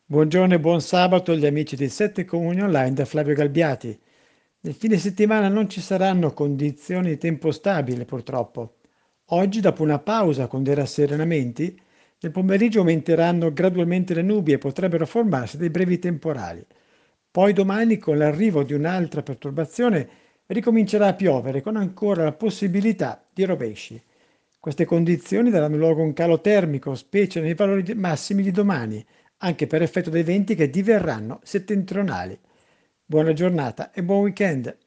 Buongiorno e buon sabato agli amici di 7 Comuni Online da Flavio Galbiati. Nel fine settimana non ci saranno condizioni di tempo stabile, purtroppo. Oggi, dopo una pausa con dei rasserenamenti, nel pomeriggio aumenteranno gradualmente le nubi e potrebbero formarsi dei brevi temporali. Poi domani, con l'arrivo di un'altra perturbazione, ricomincerà a piovere con ancora la possibilità di rovesci. Queste condizioni daranno luogo a un calo termico, specie nei valori massimi di domani, anche per effetto dei venti che diverranno settentrionali. Buona giornata e buon weekend!